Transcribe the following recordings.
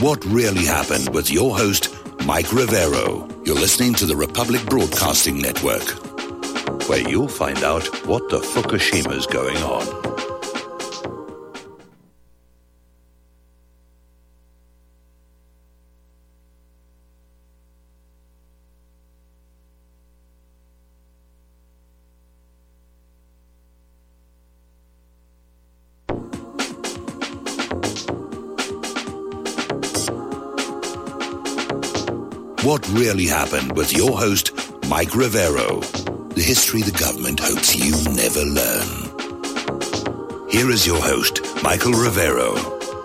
What really happened with your host, Mike Rivero. You're listening to the Republic Broadcasting Network, where you'll find out what the Fukushima's going on. What really happened with your host, Mike Rivero. The history the government hopes you never learn. Here is your host, Michael Rivero.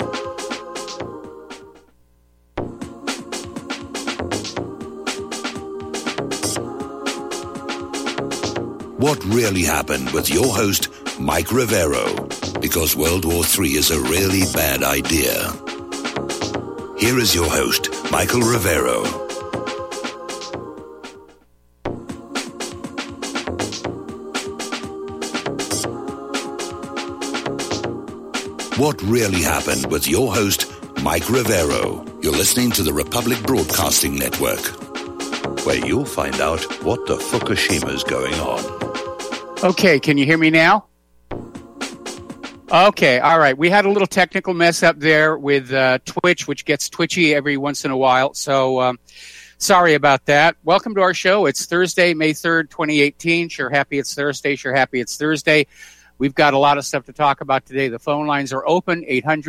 What really happened with your host, Mike Rivero. Because World War III is a really bad idea. Here is your host, Michael Rivero. What really happened with your host, Mike Rivero. You're listening to the Republic Broadcasting Network, where you'll find out what the Fukushima's going on. Okay, can you hear me now? Okay, all right. We had a little technical mess up there with Twitch, which gets twitchy every once in a while. So sorry about that. Welcome to our show. It's Thursday, May 3rd, 2018. Sure happy it's Thursday. Sure happy it's Thursday. We've got a lot of stuff to talk about today. The phone lines are open,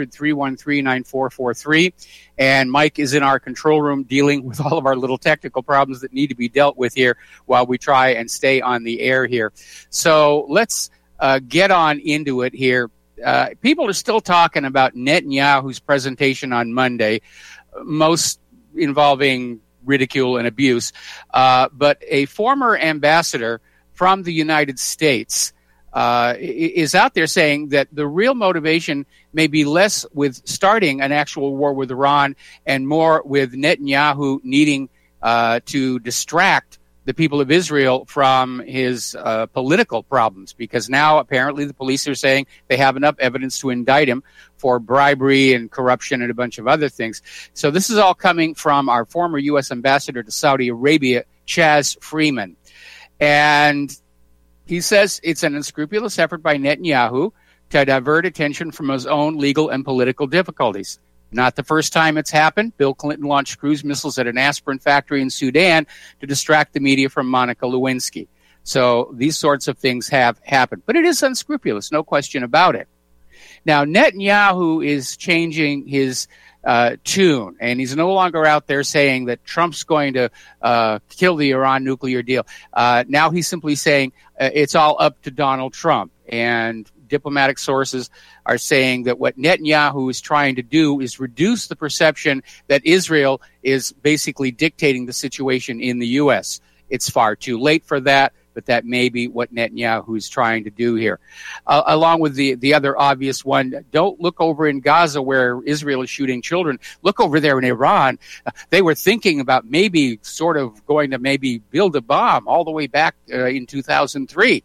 800-313-9443. And Mike is in our control room dealing with all of our little technical problems that need to be dealt with here while we try and stay on the air here. So let's get on into it here. People are still talking about Netanyahu's presentation on Monday, most involving ridicule and abuse. But a former ambassador from the United States is out there saying that the real motivation may be less with starting an actual war with Iran and more with Netanyahu needing to distract the people of Israel from his political problems, because now apparently the police are saying they have enough evidence to indict him for bribery and corruption and a bunch of other things. So this is all coming from our former U.S. ambassador to Saudi Arabia, Chaz Freeman. And he says it's an unscrupulous effort by Netanyahu to divert attention from his own legal and political difficulties. Not the first time it's happened. Bill Clinton launched cruise missiles at an aspirin factory in Sudan to distract the media from Monica Lewinsky. So these sorts of things have happened. But it is unscrupulous, no question about it. Now, Netanyahu is changing his tune, and he's no longer out there saying that Trump's going to kill the Iran nuclear deal. Now he's simply saying it's all up to Donald Trump. And diplomatic sources are saying that what Netanyahu is trying to do is reduce the perception that Israel is basically dictating the situation in the U.S. It's far too late for that, but that may be what Netanyahu is trying to do here. Along with the other obvious one, don't look over in Gaza where Israel is shooting children. Look over there in Iran. They were thinking about maybe sort of going to maybe build a bomb all the way back in 2003.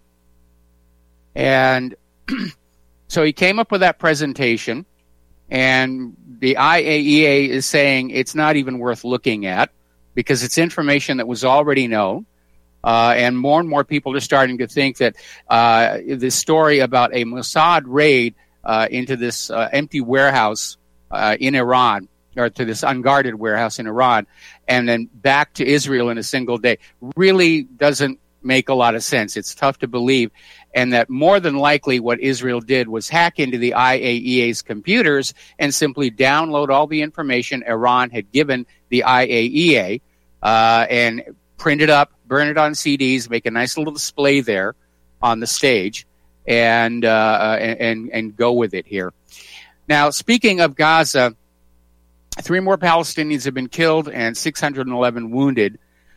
And so he came up with that presentation, and the IAEA is saying it's not even worth looking at because it's information that was already known. And more people are starting to think that this story about a Mossad raid into this empty warehouse in Iran, or to this unguarded warehouse in Iran, and then back to Israel in a single day, really doesn't make a lot of sense. It's tough to believe. And that more than likely what Israel did was hack into the IAEA's computers and simply download all the information Iran had given the IAEA and print it up, burn it on CDs, make a nice little display there on the stage, and go with it here. Now, speaking of Gaza, 3 more Palestinians have been killed and 611 wounded.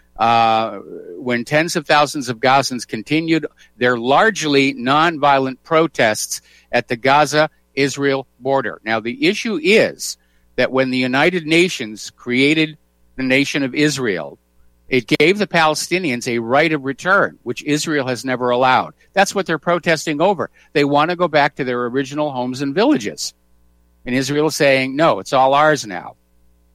When tens of thousands of Gazans continued their largely nonviolent protests at the Gaza-Israel border. Now, the issue is that when the United Nations created the nation of Israel, it gave the Palestinians a right of return, which Israel has never allowed. That's what they're protesting over. They want to go back to their original homes and villages. And Israel is saying, no, it's all ours now.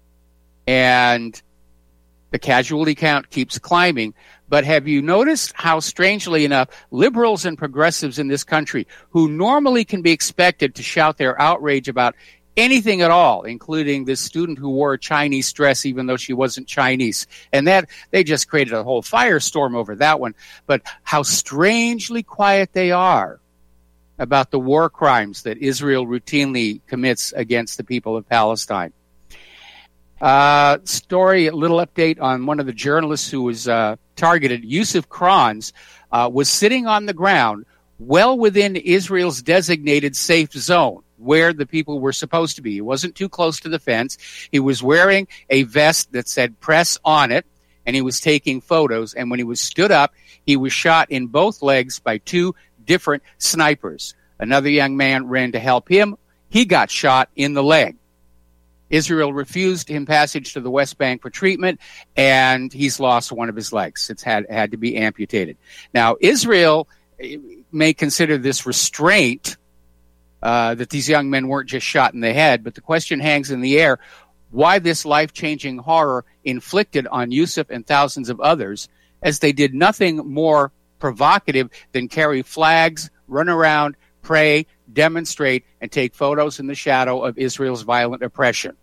and the casualty count keeps climbing. But have you noticed how, strangely enough, liberals and progressives in this country, who normally can be expected to shout their outrage about anything at all, including this student who wore a Chinese dress even though she wasn't Chinese, and that they just created a whole firestorm over that one, but how strangely quiet they are about the war crimes that Israel routinely commits against the people of Palestine. A little update on one of the journalists who was targeted. Yusuf Kranz was sitting on the ground well within Israel's designated safe zone where the people were supposed to be. He wasn't too close to the fence. He was wearing a vest that said press on it, and he was taking photos. And when he was stood up, he was shot in both legs by two different snipers. Another young man ran to help him. He got shot in the leg. Israel refused him passage to the West Bank for treatment, and he's lost one of his legs. It's had to be amputated. Now, Israel may consider this restraint, that these young men weren't just shot in the head, but the question hangs in the air, why this life-changing horror inflicted on Yusuf and thousands of others, as they did nothing more provocative than carry flags, run around, pray, demonstrate, and take photos in the shadow of Israel's violent oppression.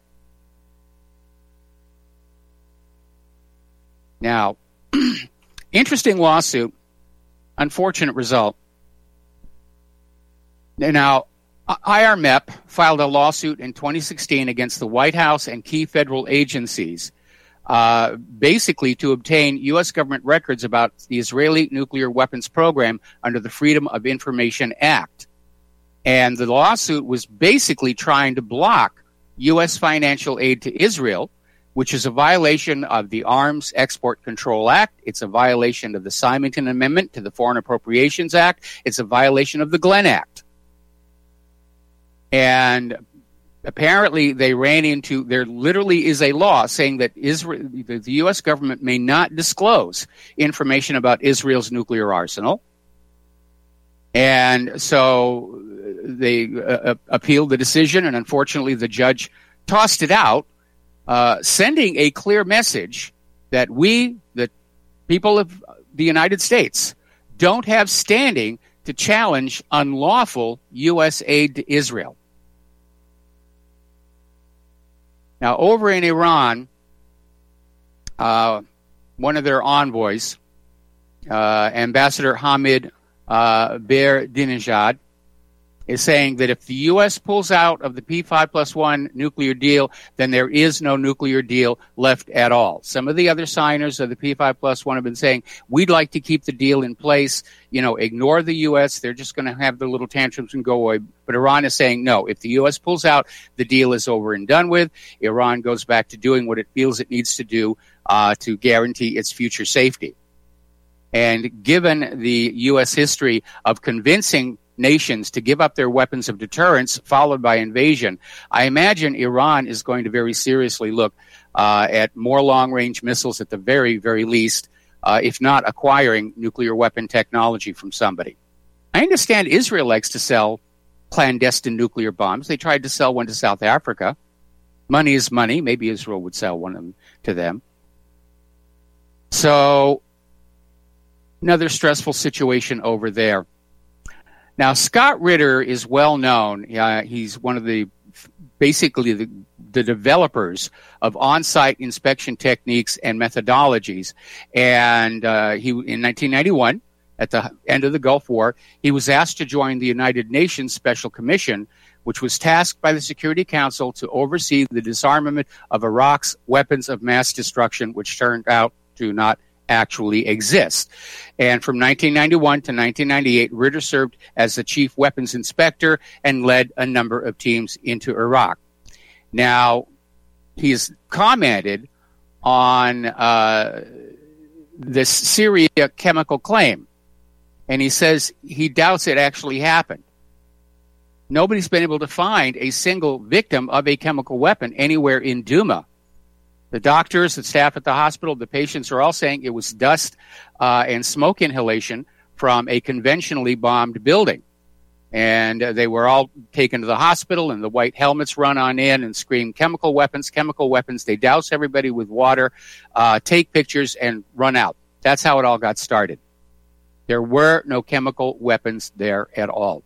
Now, interesting lawsuit, unfortunate result. Now, IRMEP filed a lawsuit in 2016 against the White House and key federal agencies, basically to obtain U.S. government records about the Israeli nuclear weapons program under the Freedom of Information Act. And the lawsuit was basically trying to block U.S. financial aid to Israel, which is a violation of the Arms Export Control Act. It's a violation of the Symington Amendment to the Foreign Appropriations Act. It's a violation of the Glenn Act. And apparently they ran into, there literally is a law saying that the U.S. government may not disclose information about Israel's nuclear arsenal. And so they appealed the decision, and unfortunately the judge tossed it out, sending a clear message that we, the people of the United States, don't have standing to challenge unlawful U.S. aid to Israel. Now, over in Iran, one of their envoys, Ambassador Hamid Berdinejad, is saying that if the U.S. pulls out of the P5+1 nuclear deal, then there is no nuclear deal left at all. Some of the other signers of the P5+1 have been saying, we'd like to keep the deal in place, ignore the U.S., they're just going to have their little tantrums and go away. But Iran is saying, no, if the U.S. pulls out, the deal is over and done with. Iran goes back to doing what it feels it needs to do to guarantee its future safety. And given the U.S. history of convincing nations to give up their weapons of deterrence, followed by invasion, I imagine Iran is going to very seriously look at more long-range missiles at the very, very least, if not acquiring nuclear weapon technology from somebody. I understand Israel likes to sell clandestine nuclear bombs. They tried to sell one to South Africa. Money is money. Maybe Israel would sell one to them. So, another stressful situation over there. Now, Scott Ritter is well known. He's one of basically the developers of on-site inspection techniques and methodologies. And he, in 1991, at the end of the Gulf War, he was asked to join the United Nations Special Commission, which was tasked by the Security Council to oversee the disarmament of Iraq's weapons of mass destruction, which turned out to not actually exist. And from 1991 to 1998, Ritter served as the chief weapons inspector and led a number of teams into Iraq. Now, he's commented on this Syria chemical claim, and he says he doubts it actually happened. Nobody's been able to find a single victim of a chemical weapon anywhere in Douma. The doctors, the staff at the hospital, the patients are all saying it was dust and smoke inhalation from a conventionally bombed building. And they were all taken to the hospital, and the white helmets run on in and scream, chemical weapons, chemical weapons. They douse everybody with water, take pictures, and run out. That's how it all got started. There were no chemical weapons there at all.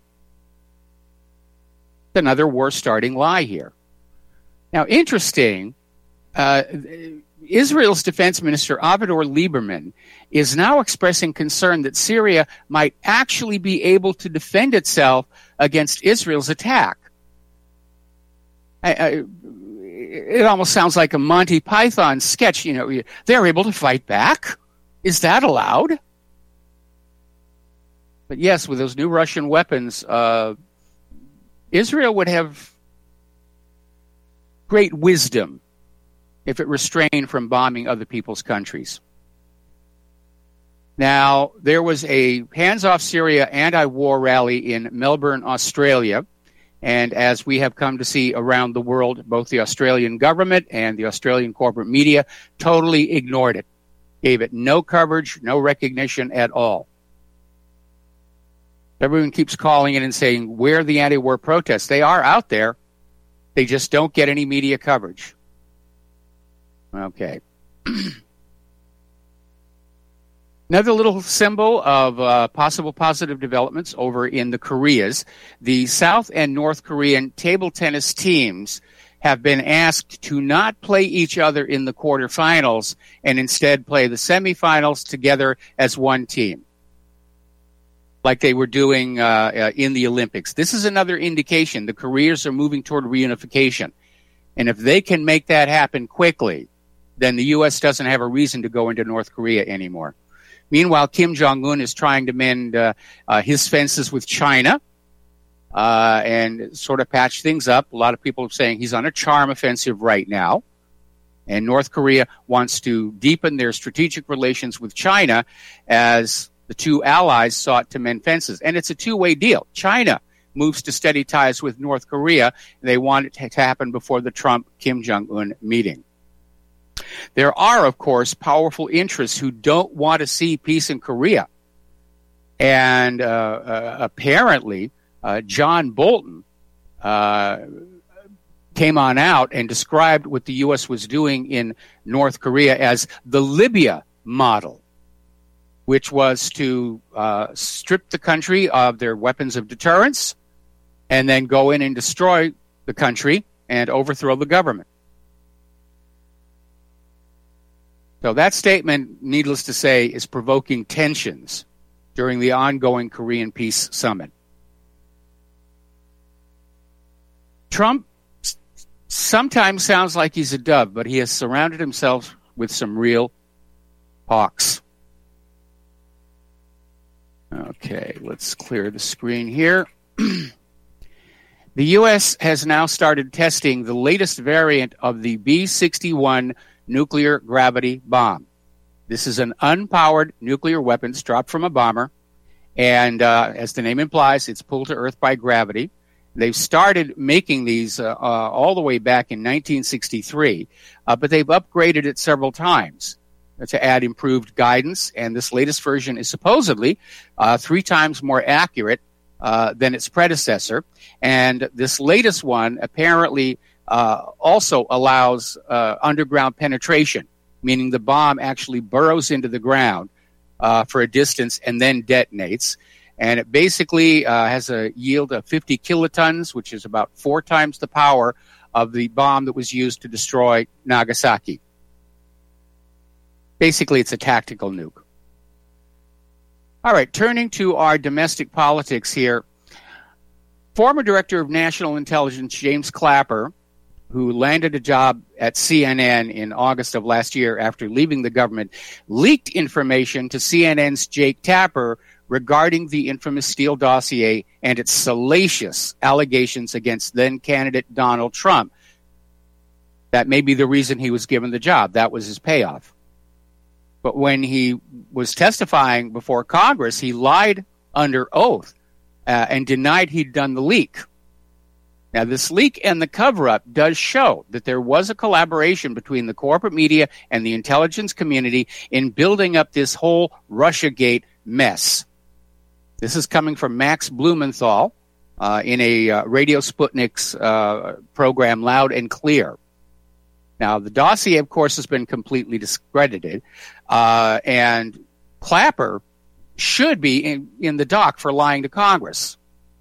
Another war-starting lie here. Now, interesting, Israel's defense minister, Avigdor Lieberman, is now expressing concern that Syria might actually be able to defend itself against Israel's attack. It almost sounds like a Monty Python sketch. You know, they're able to fight back? Is that allowed? But yes, with those new Russian weapons, Israel would have great wisdom if it restrained from bombing other people's countries. Now, there was a Hands Off Syria anti-war rally in Melbourne, Australia, and as we have come to see around the world, both the Australian government and the Australian corporate media totally ignored it, gave it no coverage, no recognition at all. Everyone keeps calling in and saying, where are the anti-war protests? They are out there. They just don't get any media coverage. Okay. Another little symbol of possible positive developments over in the Koreas. The South and North Korean table tennis teams have been asked to not play each other in the quarterfinals and instead play the semifinals together as one team, like they were doing in the Olympics. This is another indication the Koreas are moving toward reunification. And if they can make that happen quickly, then the U.S. doesn't have a reason to go into North Korea anymore. Meanwhile, Kim Jong-un is trying to mend his fences with China and sort of patch things up. A lot of people are saying he's on a charm offensive right now. And North Korea wants to deepen their strategic relations with China as the two allies sought to mend fences. And it's a two-way deal. China moves to steady ties with North Korea. And they want it to happen before the Trump-Kim Jong-un meeting. There are, of course, powerful interests who don't want to see peace in Korea. And apparently, John Bolton came on out and described what the U.S. was doing in North Korea as the Libya model, which was to strip the country of their weapons of deterrence and then go in and destroy the country and overthrow the government. So that statement, needless to say, is provoking tensions during the ongoing Korean Peace Summit. Trump sometimes sounds like he's a dove, but he has surrounded himself with some real hawks. Okay, let's clear the screen here. The U.S. has now started testing the latest variant of the B-61 nuclear gravity bomb. This is an unpowered nuclear weapon dropped from a bomber, and as the name implies, it's pulled to Earth by gravity. They've started making these all the way back in 1963, but they've upgraded it several times to add improved guidance, and this latest version is supposedly 3 times more accurate than its predecessor. And this latest one apparently also allows underground penetration, meaning the bomb actually burrows into the ground for a distance and then detonates. And it basically has a yield of 50 kilotons, which is about 4 times the power of the bomb that was used to destroy Nagasaki. Basically, it's a tactical nuke. All right, turning to our domestic politics here. Former Director of National Intelligence James Clapper, who landed a job at CNN in August of last year after leaving the government, leaked information to CNN's Jake Tapper regarding the infamous Steele dossier and its salacious allegations against then-candidate Donald Trump. That may be the reason he was given the job. That was his payoff. But when he was testifying before Congress, he lied under oath and denied he'd done the leak. Now, this leak and the cover-up does show that there was a collaboration between the corporate media and the intelligence community in building up this whole Russiagate mess. This is coming from Max Blumenthal, in a Radio Sputnik's program, Loud and Clear. Now, the dossier, of course, has been completely discredited, and Clapper should be in the dock for lying to Congress.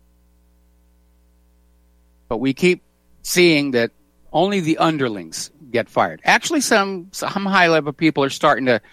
But we keep seeing that only the underlings get fired. Actually, some high-level people are starting to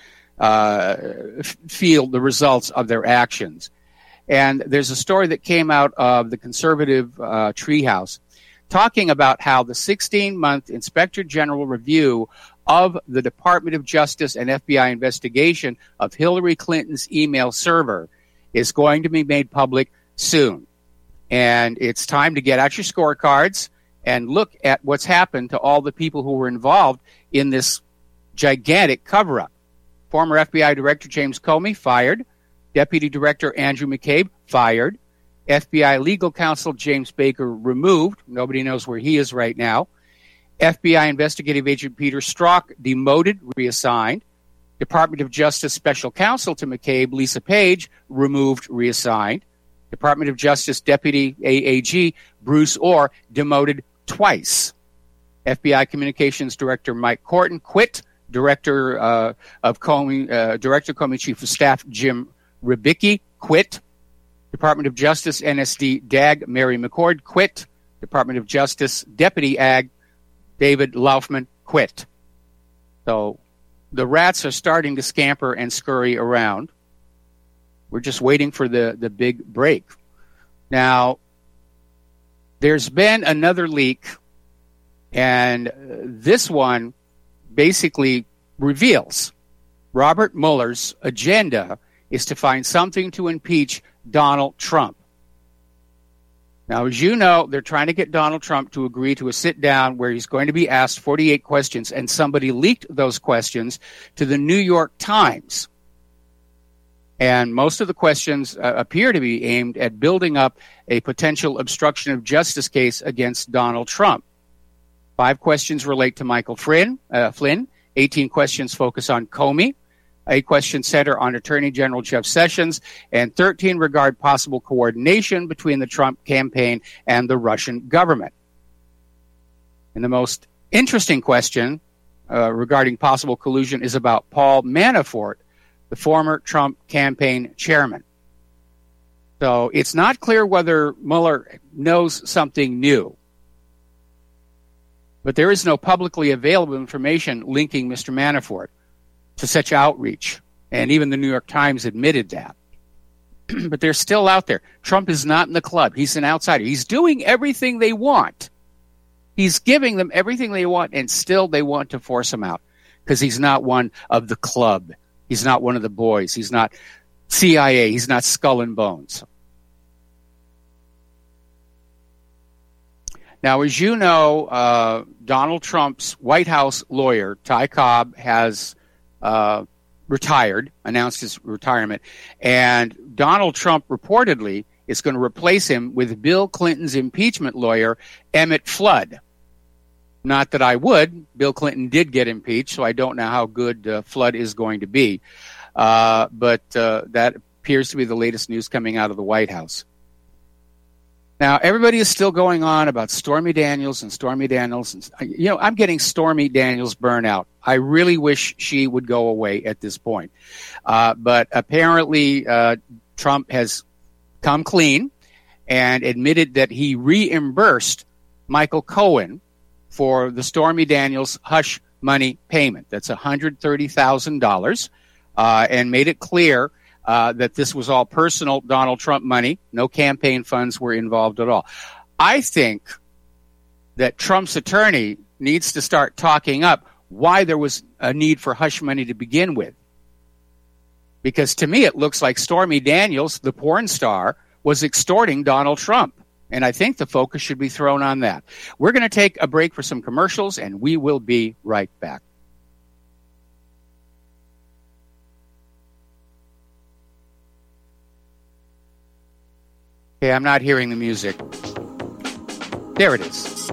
feel the results of their actions. And there's a story that came out of the conservative Treehouse talking about how the 16-month Inspector General review of the Department of Justice and FBI investigation of Hillary Clinton's email server is going to be made public soon. And it's time to get out your scorecards and look at what's happened to all the people who were involved in this gigantic cover-up. Former FBI Director James Comey, fired. Deputy Director Andrew McCabe, fired. FBI Legal Counsel James Baker, removed. Nobody knows where he is right now. FBI Investigative Agent Peter Strzok, demoted, reassigned. Department of Justice Special Counsel to McCabe, Lisa Page, removed, reassigned. Department of Justice Deputy AAG Bruce Orr, demoted twice. FBI Communications Director Mike Corton, quit. Director Comey Chief of Staff Jim Rybicki, quit. Department of Justice NSD DAG Mary McCord, quit. Department of Justice Deputy AG David Laufman, quit. So the rats are starting to scamper and scurry around. We're just waiting for the big break. Now, there's been another leak, and this one basically reveals Robert Mueller's agenda is to find something to impeach Donald Trump. Now, as you know, they're trying to get Donald Trump to agree to a sit-down where he's going to be asked 48 questions, and somebody leaked those questions to the New York Times. And most of the questions appear to be aimed at building up a potential obstruction of justice case against Donald Trump. 5 questions relate to Michael Flynn. 18 questions focus on Comey. 8 questions center on Attorney General Jeff Sessions, and 13 regard possible coordination between the Trump campaign and the Russian government. And the most interesting question regarding possible collusion is about Paul Manafort, the former Trump campaign chairman. So it's not clear whether Mueller knows something new. But there is no publicly available information linking Mr. Manafort to such outreach. And even the New York Times admitted that. But they're still out there. Trump is not in the club. He's an outsider. He's doing everything they want. He's giving them everything they want, and still they want to force him out because he's not one of the club. He's not one of the boys. He's not CIA. He's not Skull and Bones. Now, as you know, Donald Trump's White House lawyer, Ty Cobb, has retired, announced his retirement, and Donald Trump reportedly is going to replace him with Bill Clinton's impeachment lawyer, Emmett Flood. Not that I would. Bill Clinton did get impeached, so I don't know how good Flood is going to be. But that appears to be the latest news coming out of the White House. Now, everybody is still going on about Stormy Daniels and Stormy Daniels. And, I'm getting Stormy Daniels burnout. I really wish she would go away at this point. But apparently, Trump has come clean and admitted that he reimbursed Michael Cohen for the Stormy Daniels hush money payment. That's $130,000, and made it clear that this was all personal Donald Trump money. No campaign funds were involved at all. I think that Trump's attorney needs to start talking up why there was a need for hush money to begin with. Because to me, it looks like Stormy Daniels, the porn star, was extorting Donald Trump. And I think the focus should be thrown on that. We're going to take a break for some commercials, and we will be right back. Okay, I'm not hearing the music. There it is.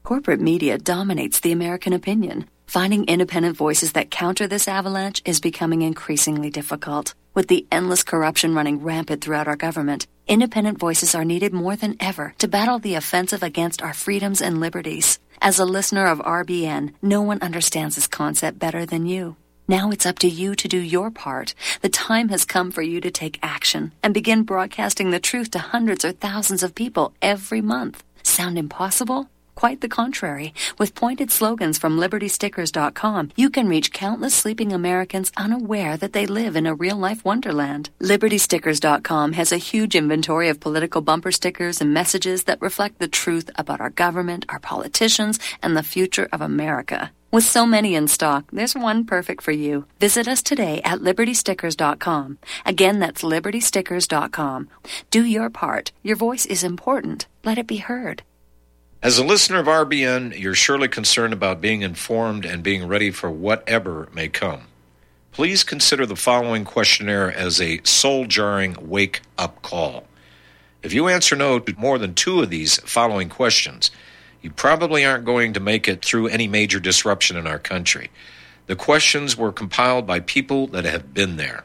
Corporate media dominates the American opinion. Finding independent voices that counter this avalanche is becoming increasingly difficult. With the endless corruption running rampant throughout our government, independent voices are needed more than ever to battle the offensive against our freedoms and liberties. As a listener of RBN, no one understands this concept better than you. Now it's up to you to do your part. The time has come for you to take action and begin broadcasting the truth to hundreds or thousands of people every month. Sound impossible? Quite the contrary. With pointed slogans from LibertyStickers.com, you can reach countless sleeping Americans unaware that they live in a real-life wonderland. LibertyStickers.com has a huge inventory of political bumper stickers and messages that reflect the truth about our government, our politicians, and the future of America. With so many in stock, there's one perfect for you. Visit us today at LibertyStickers.com. Again, that's LibertyStickers.com. Do your part. Your voice is important. Let it be heard. As a listener of RBN, you're surely concerned about being informed and being ready for whatever may come. Please consider the following questionnaire as a soul-jarring wake-up call. If you answer no to more than 2 of these following questions, you probably aren't going to make it through any major disruption in our country. The questions were compiled by people that have been there.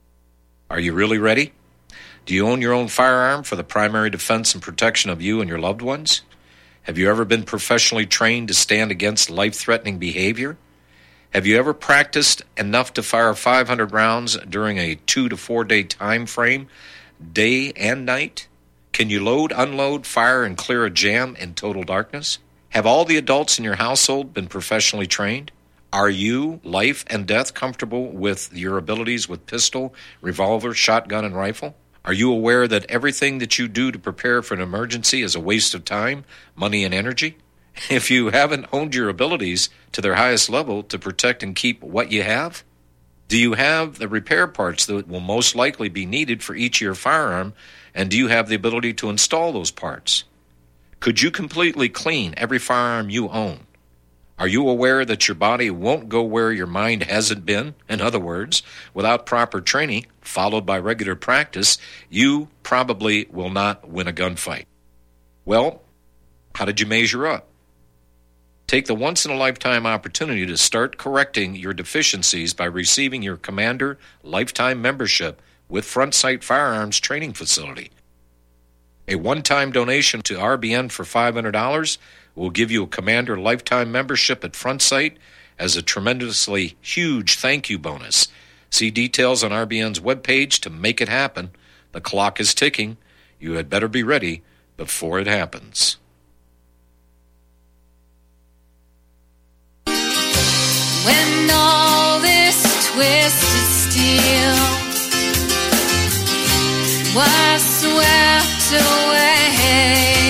Are you really ready? Do you own your own firearm for the primary defense and protection of you and your loved ones? Have you ever been professionally trained to stand against life-threatening behavior? Have you ever practiced enough to fire 500 rounds during a 2 to 4 day time frame, day and night? Can you load, unload, fire, and clear a jam in total darkness? Have all the adults in your household been professionally trained? Are you, life and death, comfortable with your abilities with pistol, revolver, shotgun, and rifle? Are you aware that everything that you do to prepare for an emergency is a waste of time, money, and energy? If you haven't honed your abilities to their highest level to protect and keep what you have, do you have the repair parts that will most likely be needed for each of your firearm, and do you have the ability to install those parts? Could you completely clean every firearm you own? Are you aware that your body won't go where your mind hasn't been? In other words, without proper training, followed by regular practice, you probably will not win a gunfight. Well, how did you measure up? Take the once-in-a-lifetime opportunity to start correcting your deficiencies by receiving your Commander Lifetime Membership with Front Sight Firearms Training Facility. A one-time donation to RBN for $500 will give you a Commander Lifetime Membership at Front Sight as a tremendously huge thank you bonus. See details on RBN's webpage to make it happen. The clock is ticking. You had better be ready before it happens. When all this twisted steel was swept away,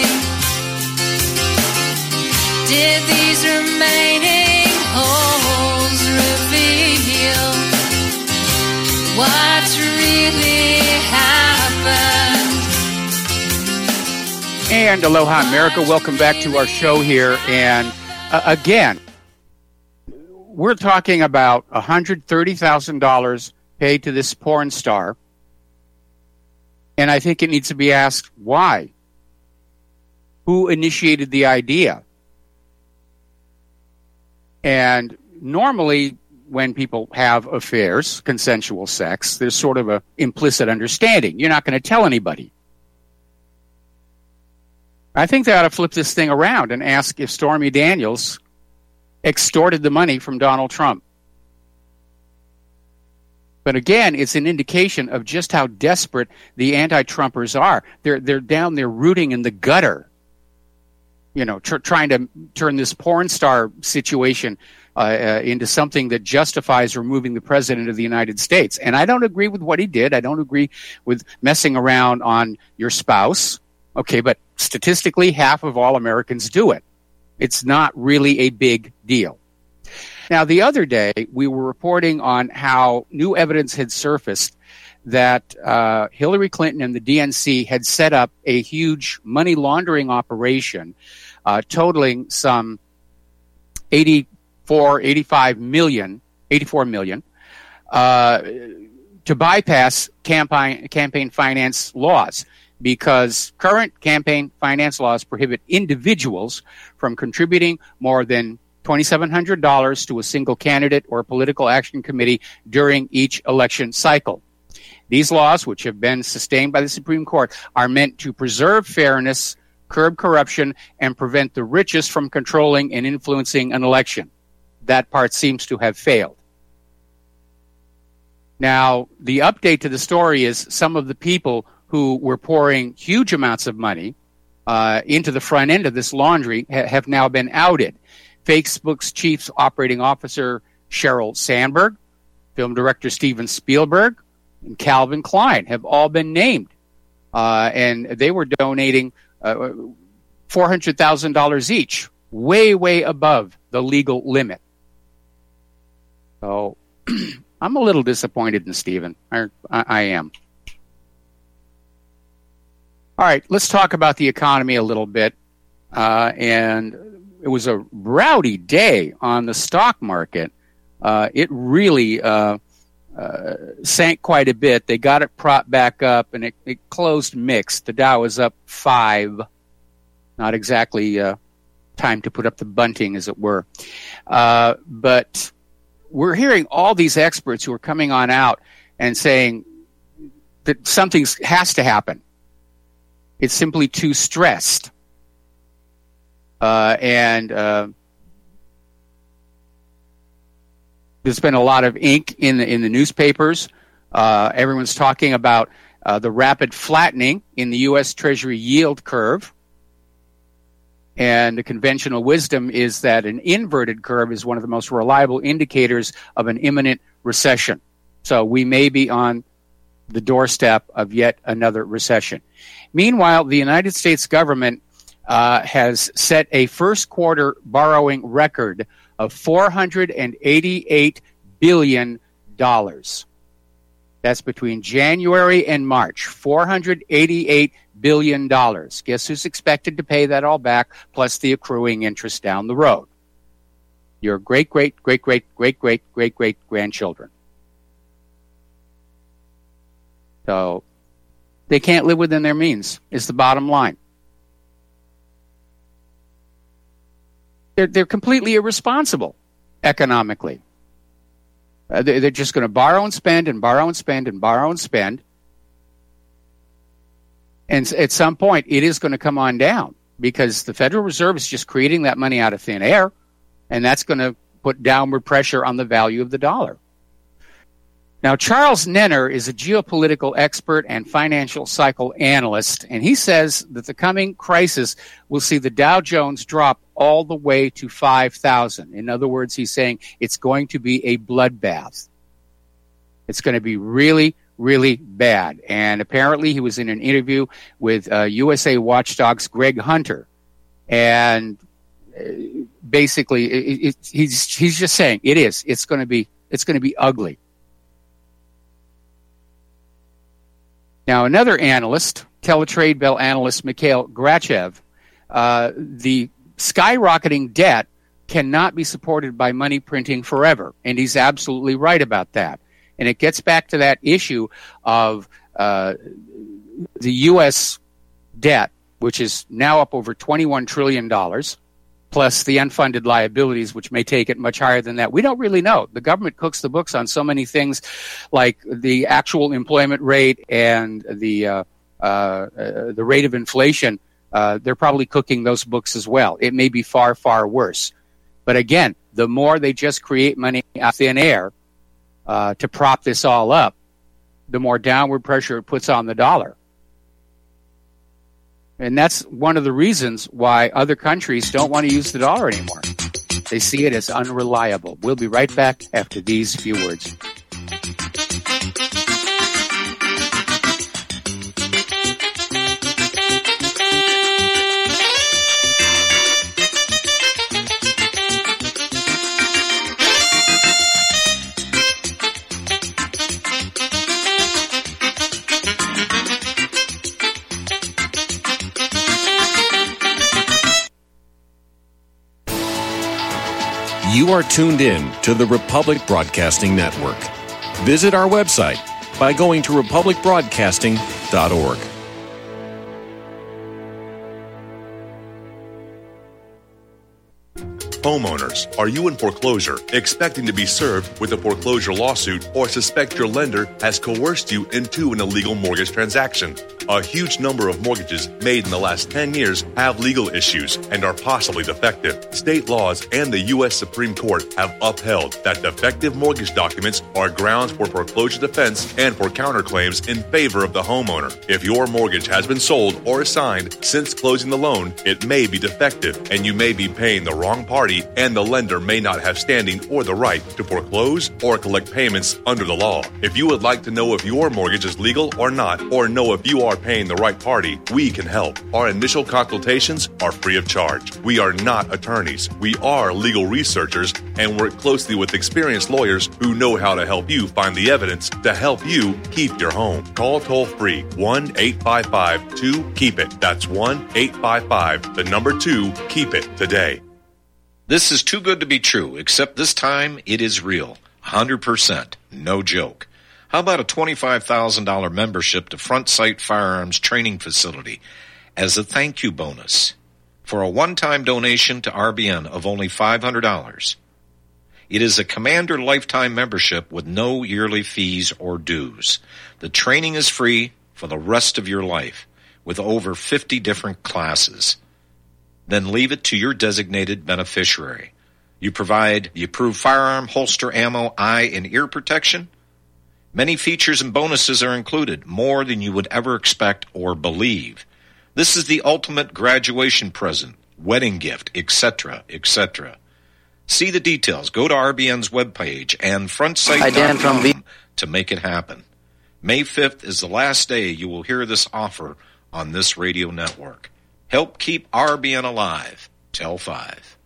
did these remaining holes reveal what really happened? And aloha, America. Welcome back to our show here. And again, we're talking about $130,000 paid to this porn star. And I think it needs to be asked, why? Who initiated the idea? And normally, when people have affairs, consensual sex, there's sort of an implicit understanding. You're not going to tell anybody. I think they ought to flip this thing around and ask if Stormy Daniels extorted the money from Donald Trump. But again, it's an indication of just how desperate the anti-Trumpers are. They're down there rooting in the gutter, trying to turn this porn star situation into something that justifies removing the president of the United States. And I don't agree with what he did. I don't agree with messing around on your spouse. Okay, but statistically, half of all Americans do it. It's not really a big deal. Now, the other day, we were reporting on how new evidence had surfaced that Hillary Clinton and the DNC had set up a huge money laundering operation totaling some 84 million to bypass campaign finance laws. because current campaign finance laws prohibit individuals from contributing more than $2,700 to a single candidate or political action committee during each election cycle. These laws, which have been sustained by the Supreme Court, are meant to preserve fairness, curb corruption, and prevent the richest from controlling and influencing an election. That part seems to have failed. Now, the update to the story is some of the people who were pouring huge amounts of money into the front end of this laundry have now been outed. Facebook's chief operating officer, Sheryl Sandberg, film director Steven Spielberg, and Calvin Klein have all been named. And they were donating $400,000 each, way above the legal limit. So I'm a little disappointed in Steven. I am. All right, let's talk about the economy a little bit. And it was a rowdy day on the stock market. It really sank quite a bit. They got it propped back up, and it closed mixed. The Dow was up 5. Not exactly time to put up the bunting, as it were. But we're hearing all these experts who are coming on out and saying that something has to happen. It's simply too stressed. And there's been a lot of ink in the newspapers. Everyone's talking about the rapid flattening in the U.S. Treasury yield curve. And the conventional wisdom is that an inverted curve is one of the most reliable indicators of an imminent recession. So we may be on the doorstep of yet another recession. Meanwhile, the United States government has set a first quarter borrowing record of $488 billion. That's between January and March, $488 billion. Guess who's expected to pay that all back, plus the accruing interest down the road? Your great-great-great-great-great-great-great-grandchildren. So they can't live within their means, is the bottom line. They're completely irresponsible economically. They're just going to borrow and spend and borrow and spend and borrow and spend. And at some point, it is going to come on down because the Federal Reserve is just creating that money out of thin air, and that's going to put downward pressure on the value of the dollar. Now, Charles Nenner is a geopolitical expert and financial cycle analyst, and he says that the coming crisis will see the Dow Jones drop all the way to 5,000. In other words, he's saying it's going to be a bloodbath. It's going to be really, really bad. And apparently he was in an interview with USA Watchdog's Greg Hunter, and basically he's just saying it's going to be ugly. Now, another analyst, Teletrade Bell analyst Mikhail Grachev, the skyrocketing debt cannot be supported by money printing forever, and he's absolutely right about that. And it gets back to that issue of the U.S. debt, which is now up over $21 trillion, plus the unfunded liabilities, which may take it much higher than that. We don't really know. The government cooks the books on so many things like the actual employment rate and the rate of inflation. They're probably cooking those books as well. It may be far, far worse. But again, the more they just create money out of thin air to prop this all up, the more downward pressure it puts on the dollar. And that's one of the reasons why other countries don't want to use the dollar anymore. They see it as unreliable. We'll be right back after these few words. You are tuned in to the Republic Broadcasting Network. Visit our website by going to republicbroadcasting.org. Homeowners, are you in foreclosure, expecting to be served with a foreclosure lawsuit, or suspect your lender has coerced you into an illegal mortgage transaction? A huge number of mortgages made in the last 10 years have legal issues and are possibly defective. State laws and the U.S. Supreme Court have upheld that defective mortgage documents are grounds for foreclosure defense and for counterclaims in favor of the homeowner. If your mortgage has been sold or assigned since closing the loan, it may be defective and you may be paying the wrong party, and the lender may not have standing or the right to foreclose or collect payments under the law. If you would like to know if your mortgage is legal or not, or know if you are paying the right party, we can help. Our initial consultations are free of charge. We are not attorneys. We are legal researchers and work closely with experienced lawyers who know how to help you find the evidence to help you keep your home. Call toll-free 1-855-2-KEEP-IT. That's 1-855-2-KEEP-IT today. This is too good to be true, except this time it is real. 100%. No joke. How about a $25,000 membership to Front Sight Firearms Training Facility as a thank you bonus for a one-time donation to RBN of only $500? It is a Commander lifetime membership with no yearly fees or dues. The training is free for the rest of your life with over 50 different classes. Then leave it to your designated beneficiary. You provide the approved firearm, holster, ammo, eye, and ear protection. Many features and bonuses are included, more than you would ever expect or believe. This is the ultimate graduation present, wedding gift, etc., etc. See the details. Go to RBN's webpage and frontsight.com to make it happen. May 5th is the last day you will hear this offer on this radio network. Help keep RBN alive. Tell 5.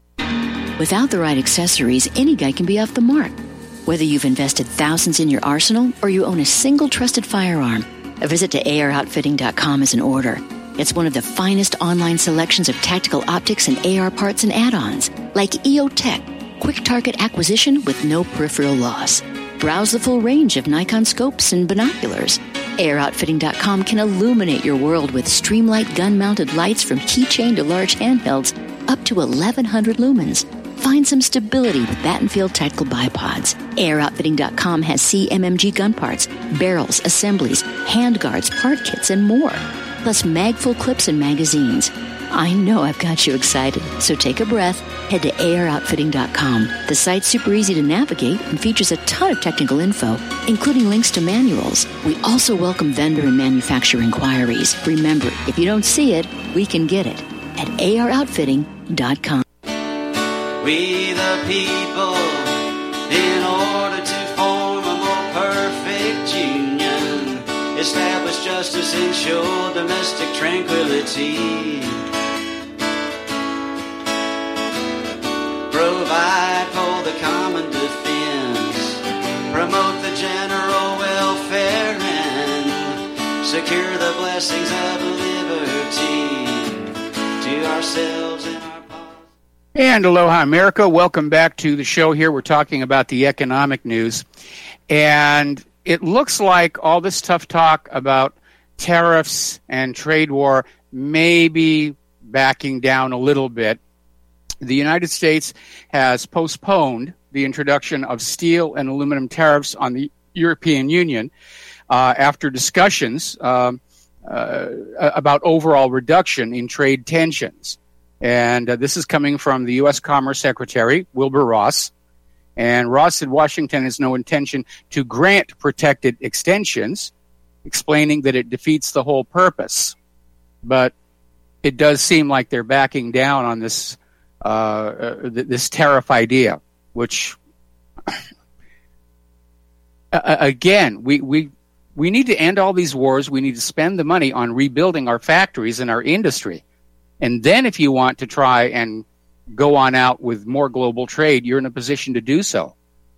Without the right accessories, any guy can be off the mark. Whether you've invested thousands in your arsenal or you own a single trusted firearm, a visit to AROutfitting.com is in order. It's one of the finest online selections of tactical optics and AR parts and add-ons, like EOTech, quick target acquisition with no peripheral loss. Browse the full range of Nikon scopes and binoculars. AROutfitting.com can illuminate your world with Streamlight gun-mounted lights from keychain to large handhelds up to 1,100 lumens. Find some stability with Battenfield Tactical Bipods. AROutfitting.com has CMMG gun parts, barrels, assemblies, handguards, part kits, and more. Plus mag-full clips and magazines. I know I've got you excited, so take a breath. Head to AROutfitting.com. The site's super easy to navigate and features a ton of technical info, including links to manuals. We also welcome vendor and manufacturer inquiries. Remember, if you don't see it, we can get it at AROutfitting.com. We the people, in order to form a more perfect union, establish justice, ensure domestic tranquility, provide for the common defense, promote the general welfare, and secure the blessings of liberty to ourselves and our And aloha, America. Welcome back to the show here. We're talking about the economic news. And it looks like all this tough talk about tariffs and trade war may be backing down a little bit. The United States has postponed the introduction of steel and aluminum tariffs on the European Union after discussions about overall reduction in trade tensions. And this is coming from the U.S. Commerce Secretary, Wilbur Ross. And Ross said Washington has no intention to grant protected extensions, explaining that it defeats the whole purpose. But it does seem like they're backing down on this this tariff idea, which, again, we need to end all these wars. We need to spend the money on rebuilding our factories and our industry. And then if you want to try and go on out with more global trade, you're in a position to do so.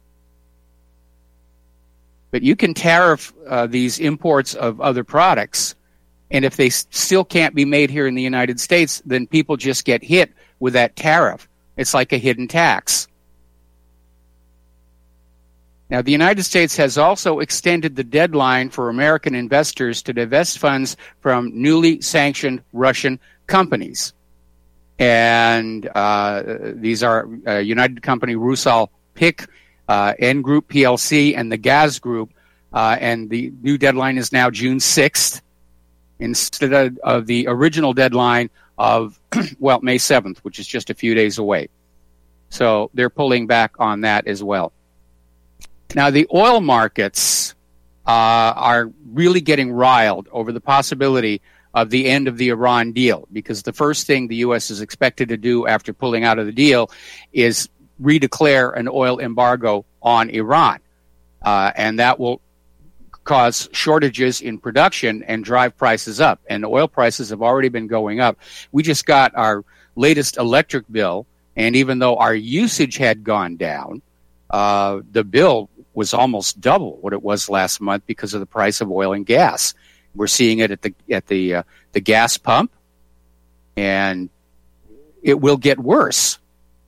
But you can tariff these imports of other products, and if they still can't be made here in the United States, then people just get hit with that tariff. It's like a hidden tax. Now, the United States has also extended the deadline for American investors to divest funds from newly sanctioned Russian companies. And these are United Company, Rusal PIC, N Group PLC, and the Gaz Group. And the new deadline is now June 6th instead of the original deadline of, May 7th, which is just a few days away. So they're pulling back on that as well. Now, the oil markets are really getting riled over the possibility of the end of the Iran deal, because the first thing the U.S. is expected to do after pulling out of the deal is redeclare an oil embargo on Iran. And that will cause shortages in production and drive prices up. And oil prices have already been going up. We just got our latest electric bill, and even though our usage had gone down, the bill was almost double what it was last month because of the price of oil and gas. We're seeing it at the gas pump, and it will get worse.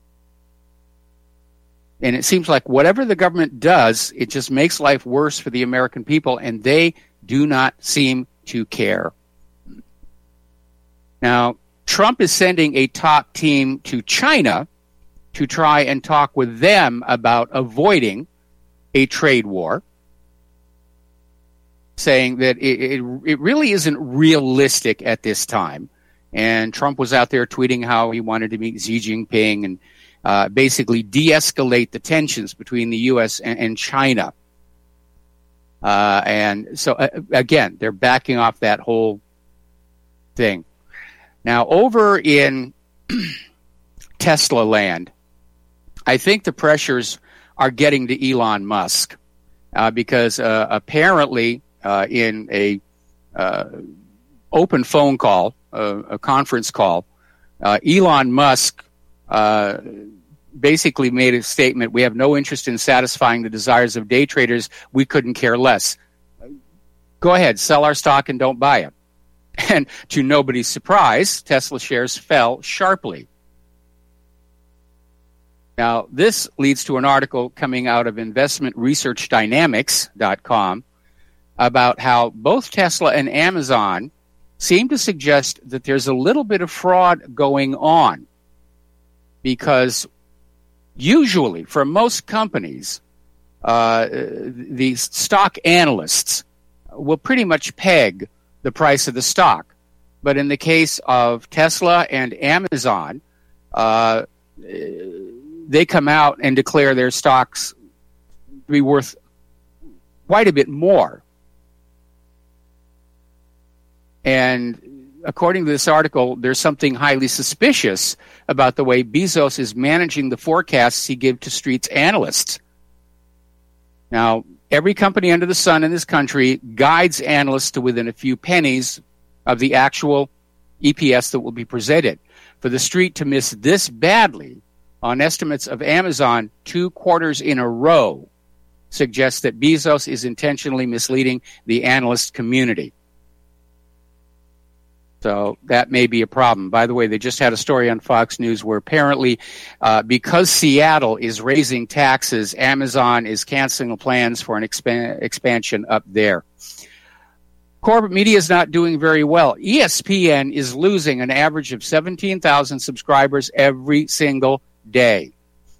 And it seems like whatever the government does, it just makes life worse for the American people, and they do not seem to care. Now, Trump is sending a top team to China to try and talk with them about avoiding a trade war, saying that it really isn't realistic at this time. And Trump was out there tweeting how he wanted to meet Xi Jinping and basically de-escalate the tensions between the U.S. and China. And so, again, they're backing off that whole thing. Now, over in Tesla land, I think the pressures are getting to Elon Musk because apparently in a open phone call, a conference call, Elon Musk basically made a statement: we have no interest in satisfying the desires of day traders. We couldn't care less. Go ahead, sell our stock and don't buy it. And to nobody's surprise, Tesla shares fell sharply. Now, this leads to an article coming out of investmentresearchdynamics.com about how both Tesla and Amazon seem to suggest that there's a little bit of fraud going on, because usually for most companies, the stock analysts will pretty much peg the price of the stock. But in the case of Tesla and Amazon, they come out and declare their stocks to be worth quite a bit more. And according to this article, there's something highly suspicious about the way Bezos is managing the forecasts he gives to Street's analysts. Now, every company under the sun in this country guides analysts to within a few pennies of the actual EPS that will be presented. For the Street to miss this badly on estimates of Amazon 2 quarters in a row suggests that Bezos is intentionally misleading the analyst community. So that may be a problem. By the way, they just had a story on Fox News where apparently because Seattle is raising taxes, Amazon is canceling plans for an expansion up there. Corporate media is not doing very well. ESPN is losing an average of 17,000 subscribers every single day.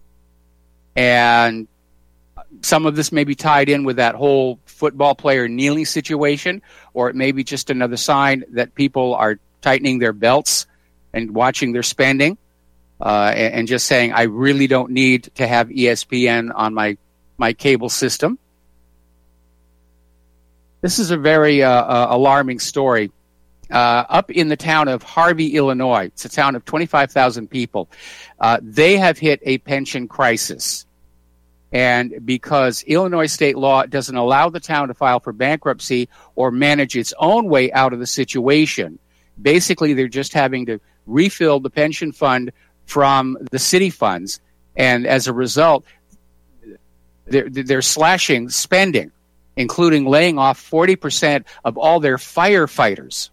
And some of this may be tied in with that whole football player kneeling situation, or it may be just another sign that people are tightening their belts and watching their spending and just saying, I really don't need to have ESPN on my cable system. This is a very alarming story. Up in the town of Harvey, Illinois, it's a town of 25,000 people. They have hit a pension crisis. And because Illinois state law doesn't allow the town to file for bankruptcy or manage its own way out of the situation, basically they're just having to refill the pension fund from the city funds. And as a result, they're slashing spending, including laying off 40% of all their firefighters.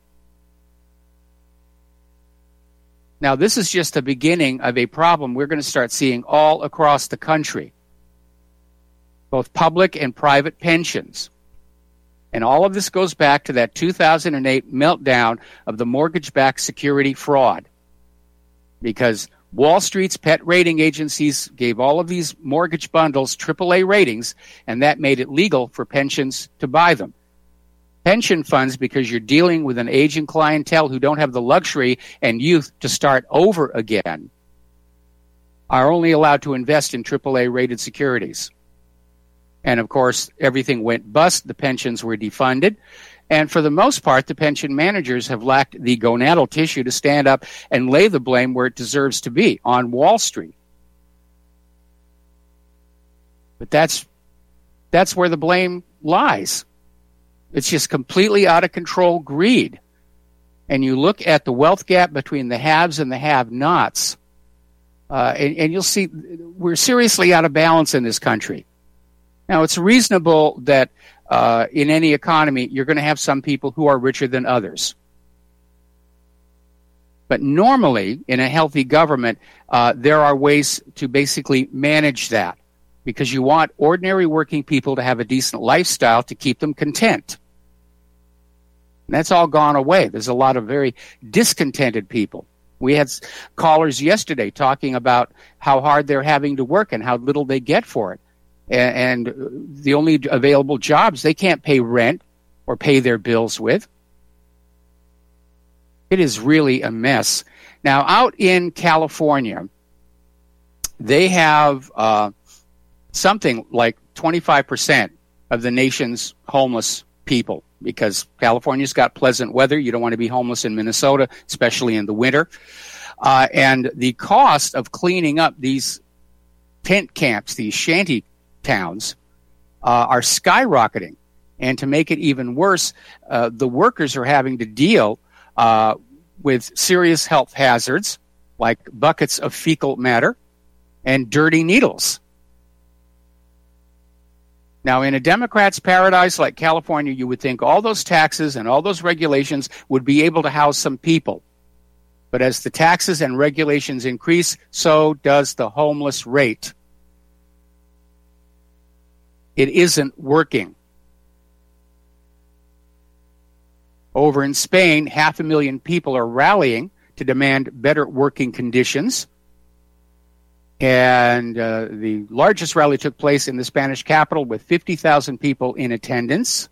Now, this is just the beginning of a problem we're going to start seeing all across the country, both public and private pensions. And all of this goes back to that 2008 meltdown of the mortgage-backed security fraud. because Wall Street's pet rating agencies gave all of these mortgage bundles AAA ratings, and that made it legal for pensions to buy them. Pension funds, because you're dealing with an aging clientele who don't have the luxury and youth to start over again, are only allowed to invest in AAA-rated securities. And, of course, everything went bust. The pensions were defunded. And for the most part, the pension managers have lacked the gonadal tissue to stand up and lay the blame where it deserves to be, on Wall Street. But that's where the blame lies. It's just completely out of control greed. And you look at the wealth gap between the haves and the have-nots, and you'll see we're seriously out of balance in this country. Now, it's reasonable that in any economy, you're going to have some people who are richer than others. But normally, in a healthy government, there are ways to basically manage that, because you want ordinary working people to have a decent lifestyle to keep them content. And that's all gone away. There's a lot of very discontented people. We had callers yesterday talking about how hard they're having to work and how little they get for it. And the only available jobs, they can't pay rent or pay their bills with. It is really a mess. Now, out in California, they have something like 25% of the nation's homeless people, because California's got pleasant weather. You don't want to be homeless in Minnesota, especially in the winter. And the cost of cleaning up these tent camps, these shanty towns, are skyrocketing. And to make it even worse, the workers are having to deal with serious health hazards like buckets of fecal matter and dirty needles. Now, in a Democrat's paradise like California, you would think all those taxes and all those regulations would be able to house some people. But as the taxes and regulations increase, so does the homeless rate. It isn't working. Over in Spain, 500,000 people are rallying to demand better working conditions. And the largest rally took place in the Spanish capital with 50,000 people in attendance.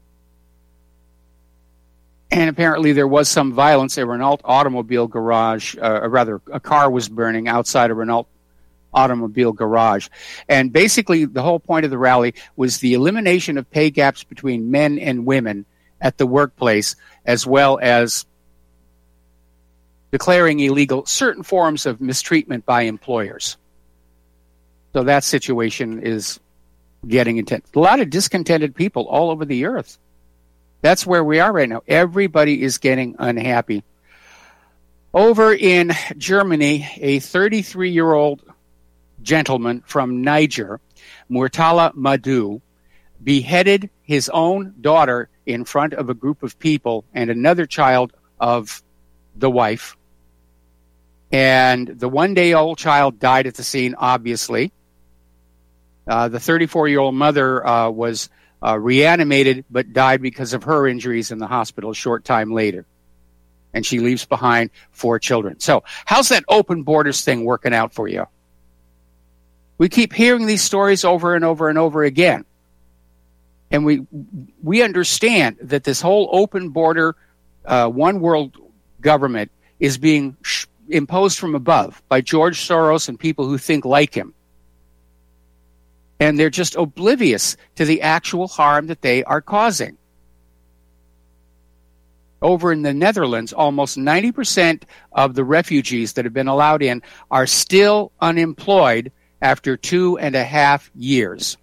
And apparently there was some violence. A Renault automobile garage, a car was burning outside a Renault automobile garage. And basically the whole point of the rally was the elimination of pay gaps between men and women at the workplace, as well as declaring illegal certain forms of mistreatment by employers. So that situation is getting intense. A lot of discontented people all over the earth. That's where we are right now. Everybody is getting unhappy. Over in Germany, a 33-year-old gentleman from Niger, Murtala Madu, beheaded his own daughter in front of a group of people and another child of the wife. And the one-day-old child died at the scene, obviously. The 34-year-old mother was reanimated but died because of her injuries in the hospital a short time later. And she leaves behind 4 children. So how's that open borders thing working out for you? We keep hearing these stories over and over and over again. And we understand that this whole open border, one world government is being imposed from above by George Soros and people who think like him. And they're just oblivious to the actual harm that they are causing. Over in the Netherlands, almost 90% of the refugees that have been allowed in are still unemployed after 2.5 years.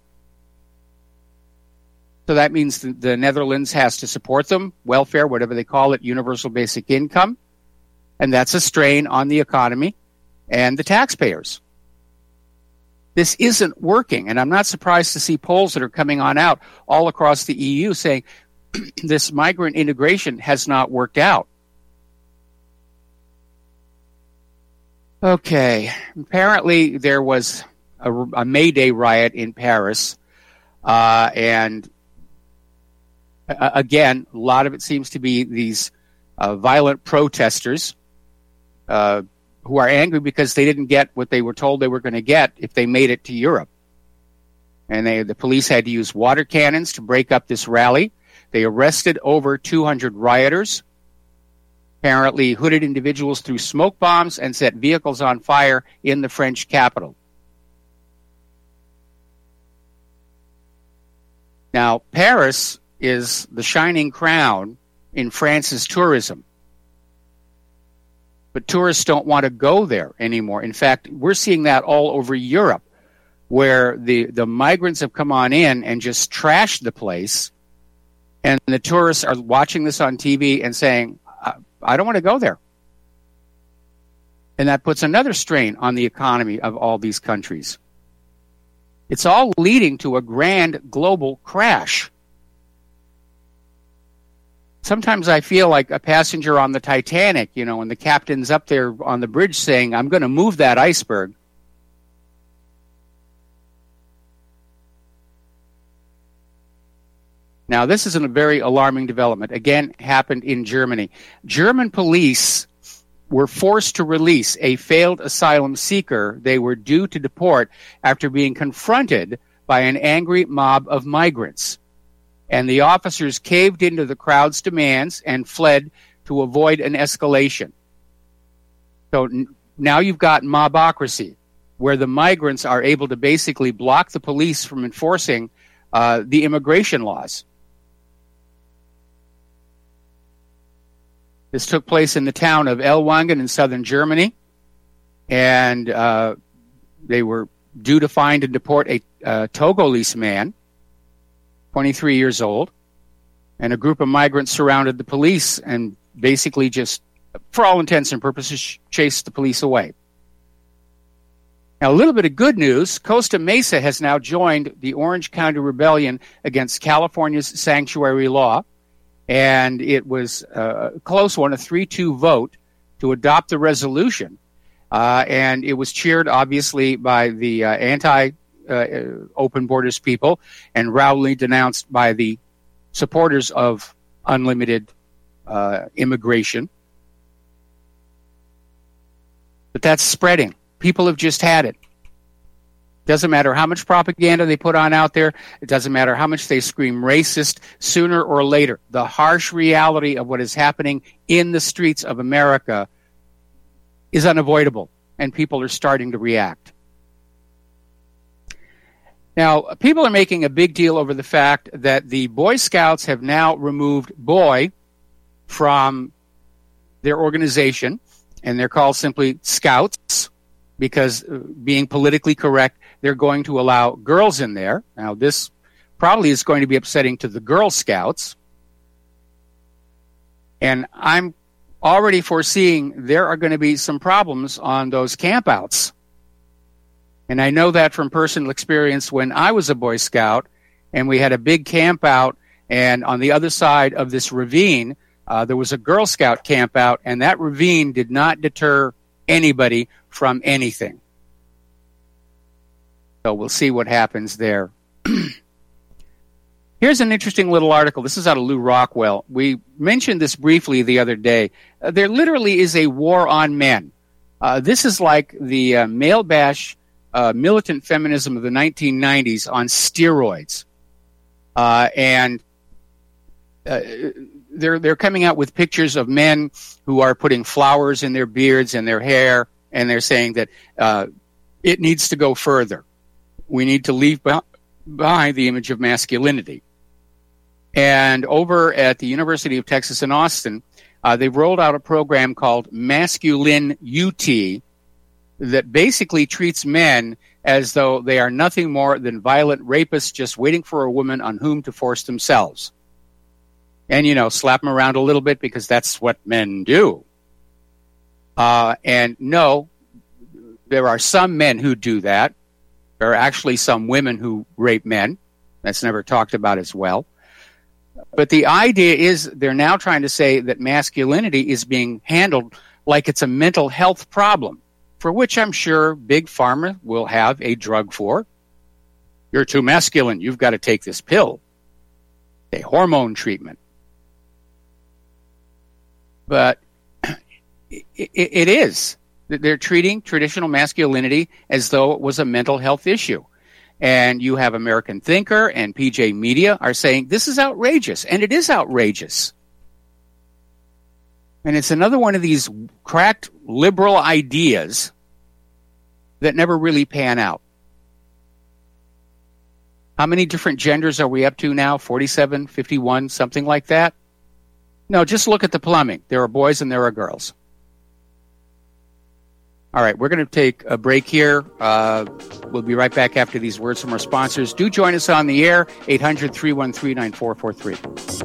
So that means the Netherlands has to support them, welfare, whatever they call it, universal basic income. And that's a strain on the economy and the taxpayers. This isn't working, and I'm not surprised to see polls that are coming on out all across the EU saying this migrant integration has not worked out. Okay, apparently there was a May Day riot in Paris, and again, a lot of it seems to be these violent protesters who are angry because they didn't get what they were told they were going to get if they made it to Europe. And the police had to use water cannons to break up this rally. They arrested over 200 rioters. Apparently, hooded individuals threw smoke bombs and set vehicles on fire in the French capital. Now, Paris is the shining crown in France's tourism. But tourists don't want to go there anymore. In fact, we're seeing that all over Europe, where the migrants have come on in and just trashed the place, and the tourists are watching this on TV and saying, I don't want to go there. And that puts another strain on the economy of all these countries. It's all leading to a grand global crash. Sometimes I feel like a passenger on the Titanic, and the captain's up there on the bridge saying, I'm going to move that iceberg. Now, this is a very alarming development. Again, happened in Germany. German police were forced to release a failed asylum seeker they were due to deport after being confronted by an angry mob of migrants. And the officers caved into the crowd's demands and fled to avoid an escalation. So now you've got mobocracy, where the migrants are able to basically block the police from enforcing the immigration laws. This took place in the town of Ellwangen in southern Germany, and they were due to find and deport a Togolese man, 23 years old, and a group of migrants surrounded the police and basically just, for all intents and purposes, chased the police away. Now, a little bit of good news. Costa Mesa has now joined the Orange County Rebellion against California's sanctuary law, and it was a close one, a 3-2 vote to adopt the resolution. And it was cheered, obviously, by the anti-open borders people and roundly denounced by the supporters of unlimited immigration. But that's spreading. People have just had it. Doesn't matter how much propaganda they put on out there. It doesn't matter how much they scream racist. Sooner or later, the harsh reality of what is happening in the streets of America is unavoidable, and people are starting to react. Now, people are making a big deal over the fact that the Boy Scouts have now removed boy from their organization, and they're called simply Scouts, because being politically correct, they're going to allow girls in there. Now, this probably is going to be upsetting to the Girl Scouts. And I'm already foreseeing there are going to be some problems on those campouts. And I know that from personal experience when I was a Boy Scout, and we had a big camp out, and on the other side of this ravine, there was a Girl Scout camp out, and that ravine did not deter anybody from anything. So we'll see what happens there. Here's an interesting little article. This is out of Lou Rockwell. We mentioned this briefly the other day. There literally is a war on men. This is like the male bash militant feminism of the 1990s on steroids. They're coming out with pictures of men who are putting flowers in their beards and their hair, and they're saying that it needs to go further. We need to leave behind the image of masculinity. And over at the University of Texas in Austin, they've rolled out a program called Masculine UT that basically treats men as though they are nothing more than violent rapists just waiting for a woman on whom to force themselves. And, slap them around a little bit because that's what men do. And no, there are some men who do that. There are actually some women who rape men. That's never talked about as well. But the idea is they're now trying to say that masculinity is being handled like it's a mental health problem, for which I'm sure Big Pharma will have a drug for. You're too masculine. You've got to take this pill. A hormone treatment. But it is. They're treating traditional masculinity as though it was a mental health issue. And you have American Thinker and PJ Media are saying this is outrageous, and it is outrageous. And it's another one of these cracked liberal ideas that never really pan out. How many different genders are we up to now? 47, 51, something like that? No, just look at the plumbing. There are boys and there are girls. All right, we're going to take a break here. We'll be right back after these words from our sponsors. Do join us on the air, 800-313-9443.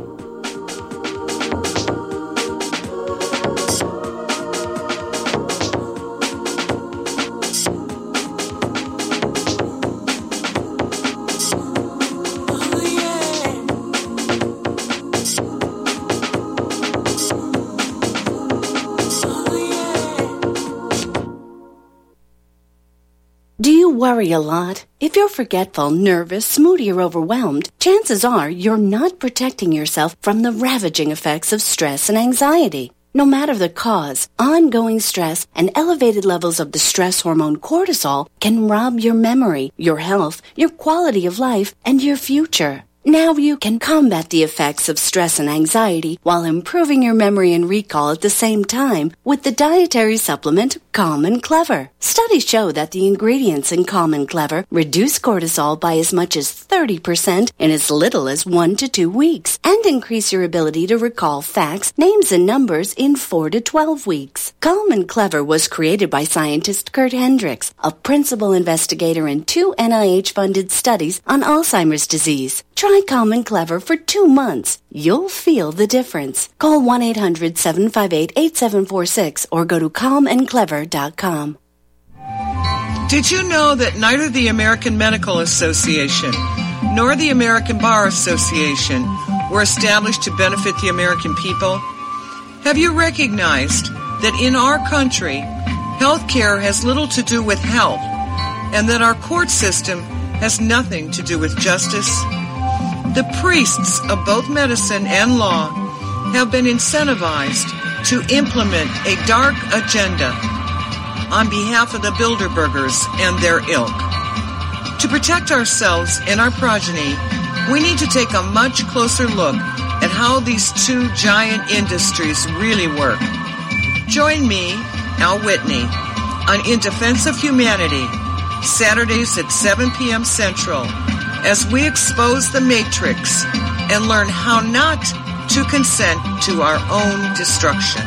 Worry a lot? If you're forgetful, nervous, moody, or overwhelmed, chances are you're not protecting yourself from the ravaging effects of stress and anxiety. No matter the cause, ongoing stress and elevated levels of the stress hormone cortisol can rob your memory, your health, your quality of life, and your future. Now you can combat the effects of stress and anxiety while improving your memory and recall at the same time with the dietary supplement Calm and Clever. Studies show that the ingredients in Calm and Clever reduce cortisol by as much as 30% in as little as 1 to 2 weeks and increase your ability to recall facts, names, and numbers in 4 to 12 weeks. Calm and Clever was created by scientist Kurt Hendricks, a principal investigator in 2 NIH-funded studies on Alzheimer's disease. Try Calm and Clever for 2 months. You'll feel the difference. Call 1-800-758-8746 or go to calmandclever.com. Did you know that neither the American Medical Association nor the American Bar Association were established to benefit the American people? Have you recognized that in our country, health care has little to do with health, and that our court system has nothing to do with justice? The priests of both medicine and law have been incentivized to implement a dark agenda on behalf of the Bilderbergers and their ilk. To protect ourselves and our progeny, we need to take a much closer look at how these two giant industries really work. Join me, Al Whitney, on In Defense of Humanity, Saturdays at 7 p.m. Central, as we expose the matrix and learn how not to consent to our own destruction.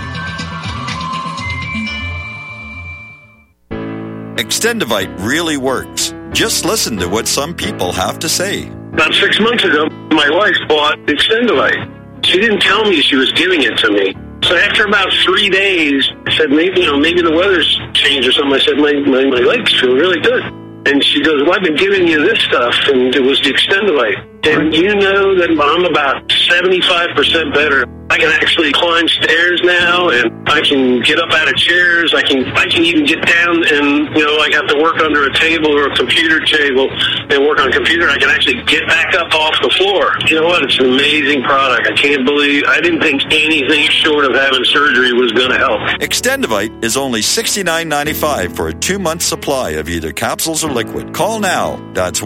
Extendivite really works. Just listen to what some people have to say. About 6 months ago, my wife bought Extendivite. She didn't tell me she was giving it to me. So after about 3 days, I said, maybe the weather's changed or something. I said, my legs feel really good. And she goes, well, I've been giving you this stuff, and it was the Extendivite. And you know that I'm about 75% better. I can actually climb stairs now, and I can get up out of chairs. I can even get down and, I have to work under a table or a computer table and work on a computer. I can actually get back up off the floor. You know what? It's an amazing product. I didn't think anything short of having surgery was going to help. Extendivite is only $69.95 for a 2-month supply of either capsules or liquid. Call now. That's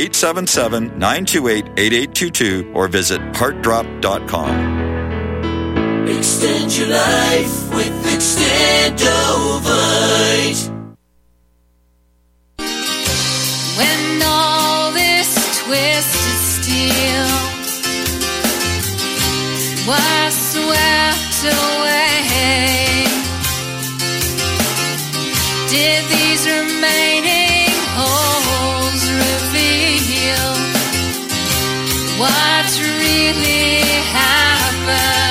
1-877-928-8822 or visit heartdrop.com. Extend your life with Extendovite. When all this twisted steel was swept away, did these remaining holes reveal what really happened?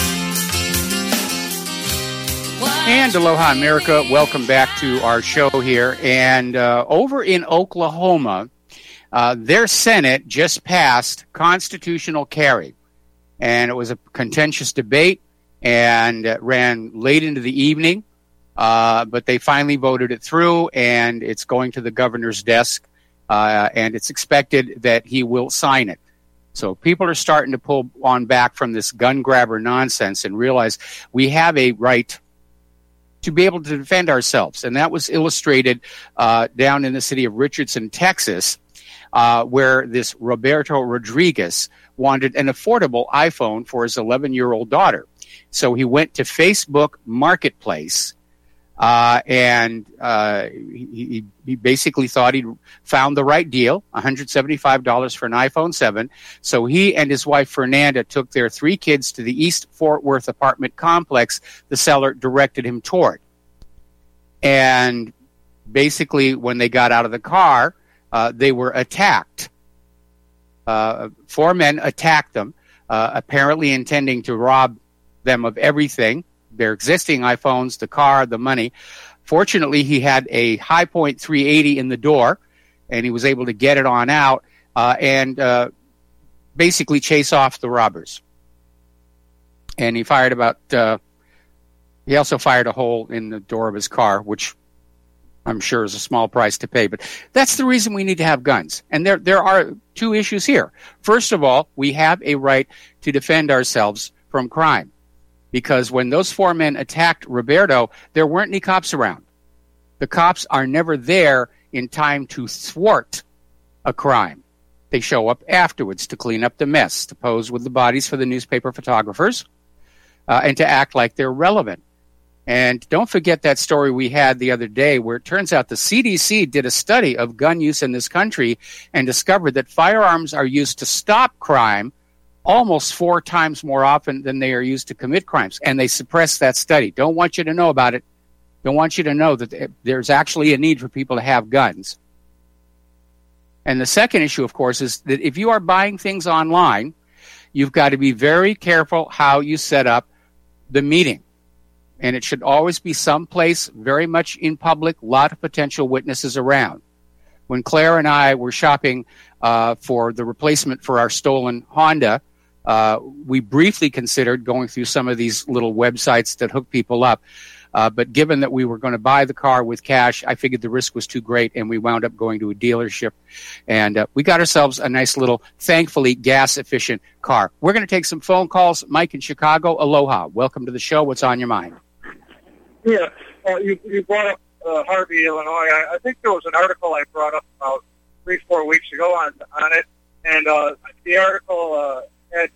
And aloha, America. Welcome back to our show here. And over in Oklahoma, their Senate just passed constitutional carry. And it was a contentious debate and ran late into the evening. But they finally voted it through, and it's going to the governor's desk. And it's expected that he will sign it. So people are starting to pull on back from this gun grabber nonsense and realize we have a right to be able to defend ourselves. And that was illustrated down in the city of Richardson, Texas, where this Roberto Rodriguez wanted an affordable iPhone for his 11-year-old daughter. So he went to Facebook Marketplace, and he basically thought he'd found the right deal, $175 for an iPhone 7. So he and his wife, Fernanda, took their 3 kids to the East Fort Worth apartment complex the seller directed him toward. And basically, when they got out of the car, they were attacked. 4 men attacked them, apparently intending to rob them of everything, their existing iPhones, the car, the money. Fortunately, he had a High Point 380 in the door, and he was able to get it on out and basically chase off the robbers. And he fired he also fired a hole in the door of his car, which I'm sure is a small price to pay. But that's the reason we need to have guns. And there are 2 issues here. First of all, we have a right to defend ourselves from crime. Because when those 4 men attacked Roberto, there weren't any cops around. The cops are never there in time to thwart a crime. They show up afterwards to clean up the mess, to pose with the bodies for the newspaper photographers, and to act like they're relevant. And don't forget that story we had the other day where it turns out the CDC did a study of gun use in this country and discovered that firearms are used to stop crime almost 4 times more often than they are used to commit crimes. And they suppressed that study. Don't want you to know about it. Don't want you to know that there's actually a need for people to have guns. And the second issue, of course, is that if you are buying things online, you've got to be very careful how you set up the meeting. And it should always be someplace very much in public, a lot of potential witnesses around. When Claire and I were shopping for the replacement for our stolen Honda, we briefly considered going through some of these little websites that hook people up. But given that we were going to buy the car with cash, I figured the risk was too great, and we wound up going to a dealership. And we got ourselves a nice little, thankfully, gas-efficient car. We're going to take some phone calls. Mike in Chicago, aloha. Welcome to the show. What's on your mind? Yeah, you brought up Harvey, Illinois. I think there was an article I brought up about 3-4 weeks ago on it, and the article had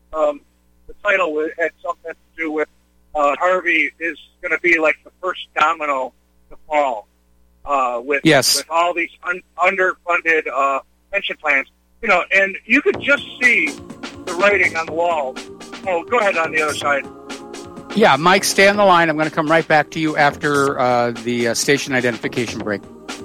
the title had something to do with Harvey is going to be like the first domino to fall with all these underfunded pension plans. You know, and you could just see the writing on the wall. Oh, go ahead on the other side. Yeah, Mike, stay on the line. I'm going to come right back to you after the station identification break.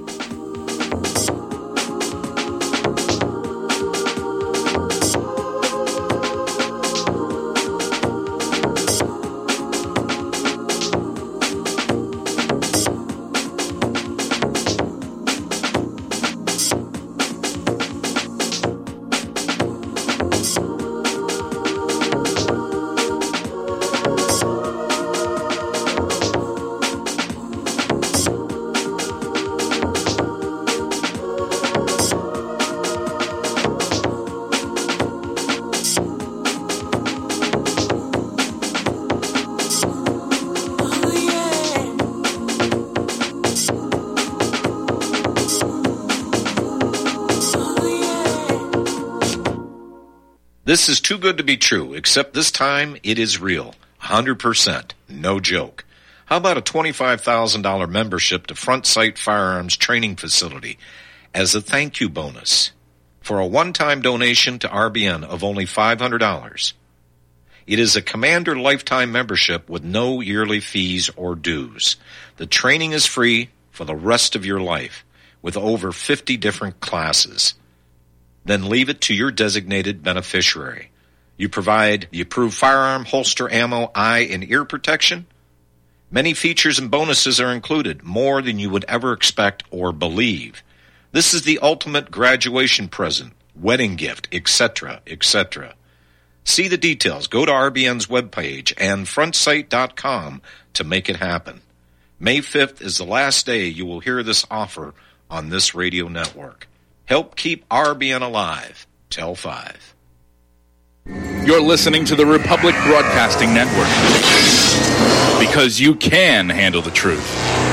This is too good to be true, except this time it is real. 100%. No joke. How about a $25,000 membership to Front Sight Firearms Training Facility as a thank you bonus for a one-time donation to RBN of only $500? It is a Commander lifetime membership with no yearly fees or dues. The training is free for the rest of your life with over 50 different classes. Then leave it to your designated beneficiary. You provide the approved firearm, holster, ammo, eye, and ear protection. Many features and bonuses are included, more than you would ever expect or believe. This is the ultimate graduation present, wedding gift, etc., etc. See the details. Go to RBN's webpage and frontsight.com to make it happen. May 5th is the last day you will hear this offer on this radio network. Help keep RBN alive. Tell 5. You're listening to the Republic Broadcasting Network. Because you can handle the truth.